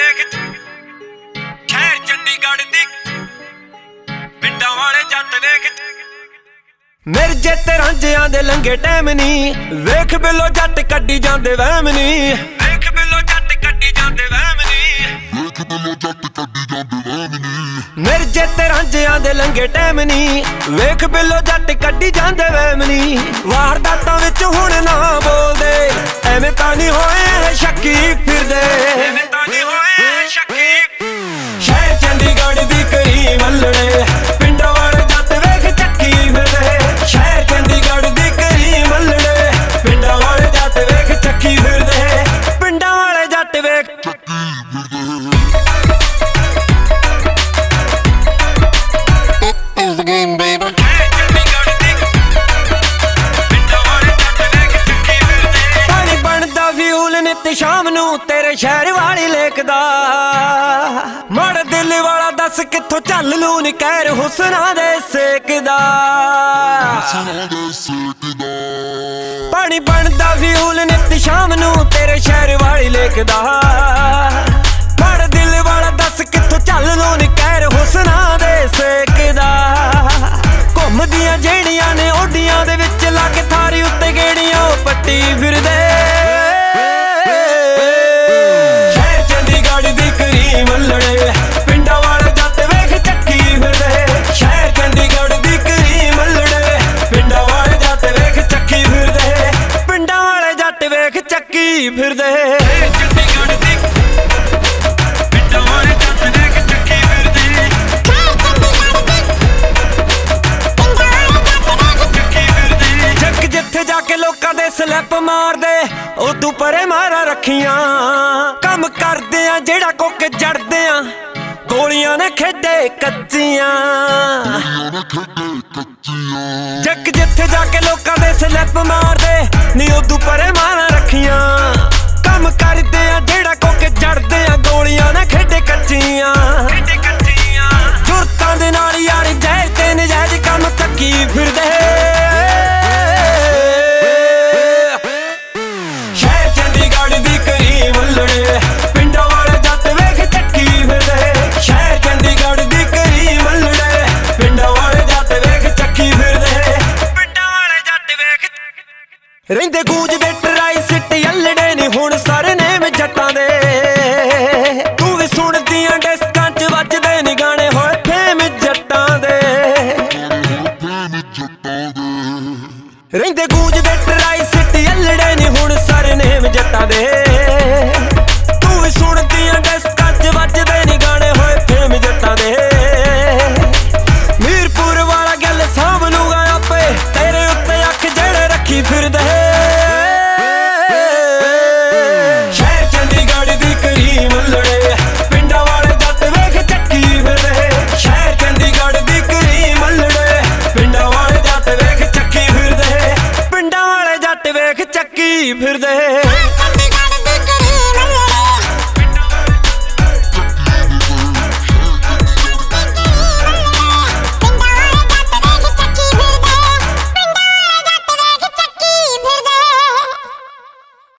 ਵੇਖ ਸ਼ਹਿਰ ਚੰਡੀਗੜ੍ਹ ਦੀ ਪਿੰਡਾਂ ਵਾਲੇ ਜੱਟ ਵੇਖ ਮਿਰਜੇ ਤੇ ਰਾਂਝਿਆਂ ਦੇ ਲੰਘੇ ਟਾਈਮ ਨੀ ਵੇਖ ਬਿੱਲੋ ਜੱਟ ਕੱਢੀ ਜਾਂਦੇ ਵਹਿਮ ਨੀ ਵੇਖ ਬਿੱਲੋ ਜੱਟ ਕੱਢੀ ਜਾਂਦੇ ਵਹਿਮ ਨੀ ਵੇਖ ਬਿੱਲੋ ਜੱਟ ਕੱਢੀ ਜਾਂਦੇ ਵਹਿਮ ਨੀ ਮਿਰਜੇ ਤੇ ਰਾਂਝਿਆਂ ਦੇ ਲੰਘੇ ਟਾਈਮ ਨੀ ਵੇਖ ਬਿੱਲੋ ਜੱਟ ਕੱਢੀ ਜਾਂਦੇ ਵਹਿਮ ਨੀ ਵਾਰਦਾਤਾਂ ਵਿੱਚ ਹੁਣ ਨਾ ਬੋਲਦੇ ਐਵੇਂ ਤਾਂ ਨਹੀਂ ਹੋਏ ਸ਼ੱਕੀ ਫਿਰਦੇ ਐਵੇਂ ਤਾਂ ਨਹੀਂ ਹੋਏ ਸ਼ੱਕੀ ਸ਼ਹਿਰ ਚੰਡੀਗੜ੍ਹ ਦੀ ਕਈ ਮੱਲੜੇ ਪਿੰਡਾਂ ਵਾਲੇ ਜੱਟ ਵੇਖ ਚੱਕੀ ਫਿਰਦੇ ਸ਼ਹਿਰ ਚੰਡੀਗੜ੍ਹ ਦੀ ਕਈ ਮੱਲੜੇ ਪਿੰਡਾਂ ਵਾਲੇ ਜੱਟ ਵੇਖ ਚੱਕੀ ਫਿਰਦੇ ਪਿੰਡਾਂ ਵਾਲੇ ਜੱਟ ਵੇਖ Is the game, baby. ਪਾਣੀ ਬਣਦਾ ਫਿਊਲ ਨਿੱਤ ਸ਼ਾਮ ਨੂੰ ਤੇਰੇ ਸ਼ਹਿਰ ਵਾਲੀ ਲੇਕ ਦਾ ਮੜ ਦਿਲ ਵਾਲਾ ਦੱਸ ਕਿੱਥੋਂ ਚੱਲ ਲੂ ਨੀ ਕਹਿਰ ਹੁਸਨਾ ਦੇ ਸੇਕਦਾ ਪਾਣੀ ਬਣਦਾ ਫਿਊਲ ਨਿੱਤ ਸ਼ਾਮ ਨੂੰ ਤੇਰੇ ਸ਼ਹਿਰ ਵਾਲੀ ਲੇਕ ਦਾ ਮੜ ਦਿਲ ਵਾਲਾ ਦੱਸ ਕਿੱਥੋਂ ਚੱਲ ਲੂ ਨੀ ਕਹਿਰ ਹੁਸਨਾ ਦੇ ਸੇਕਦਾ ਘੁੰਮਦੀਆਂ ਜਿਹੜੀਆਂ ਨੇ ਓਡੀਆਂ ਦੇ ਵਿੱਚ ਲਾ ਕੇ ਥਾਰੀ ਉੱਤੇ ਗੇੜੀਆਂ ਪੱਟੀ ਫਿਰਦੇ ਸ਼ਹਿਰ ਚੰਡੀਗੜ੍ਹ ਦੀ ਕਰੀ ਮੱਲੜੇ ਪਿੰਡਾਂ ਵਾਲੇ ਜੱਟ ਵੇਖ ਚੱਕੀ ਫਿਰਦੇ ਸ਼ਹਿਰ ਚੰਡੀਗੜ੍ਹ ਦੀ ਕਰੀ ਮੱਲੜੇ ਪਿੰਡਾਂ ਵਾਲੇ ਜੱਟ ਵੇਖ ਚੱਕੀ ਫਿਰਦੇ ਪਿੰਡਾਂ ਵਾਲੇ ਜੱਟ ਵੇਖ ਚੱਕੀ ਫਿਰਦੇ ਚੰਡੀਗੜ੍ਹ ਦੀ ਪਿੰਡਾਂ ਵਾਲੇ ਜੱਟ ਵੇਖ ਚੱਕੀ ਫਿਰਦੇ ਜੱਗ ਜਿੱਥੇ ਜਾ ਕੇ ਲੋਕਾਂ ਦੇ ਸਲੈਪ ਮਾਰਦੇ ਉਹ ਤੂੰ ਪਰੇ ਮਾਰਾ ਰੱਖੀਆਂ ਕੰਮ ਕਰਦੇ ਆ ਜਿਹੜਾ ਕੋਕੇ ਜੜਦੇ ਆ ਗੋਲੀਆਂ ਨੇ ਖੇਡੇ ਕੱਚੀਆਂ ਜੱਗ ਜਿੱਥੇ ਜਾ ਕੇ ਲੋਕਾਂ ਦੇ ਸਲੈਪ ਮਾਰਦੇ ਨੀ ਉਹ ਤੂੰ ਪਰੇ ਮਾਰਾ ਰੱਖੀਆਂ ਕੰਮ ਕਰਦੇ ਆ ਜਿਹੜਾ ਕੋਕੇ ਜੜਦੇ ਆ ਗੋਲੀਆਂ ਨੇ ਖੇਡੇ ਕੱਚੀਆਂ ਜੁਰਤਾਂ ਦੇ ਨਾਲ ਯਾਰ ਜੈ ਤੇ ਨਜਾਇਜ਼ ਕੰਮ ਤੱਕੀ ਫਿਰਦੇ ਸ਼ਹਿਰ ਚੰਡੀਗੜ੍ਹ ਦੀ ਕਈ ਮੱਲੜੇ ਪਿੰਡਾਂ ਵਾਲੇ ਜੱਟ ਵੇਖ ਚੱਕੀ ਫਿਰਦੇ ਸ਼ਹਿਰ ਚੰਡੀਗੜ੍ਹ ਦੀ ਕਈ ਮੱਲੜੇ ਪਿੰਡਾਂ ਵਾਲੇ ਜੱਟ ਵੇਖ ਚੱਕੀ ਫਿਰਦੇ ਪਿੰਡਾਂ ਵਾਲੇ ਜੱਟ ਵੇਖ ਰਹਿੰਦੇ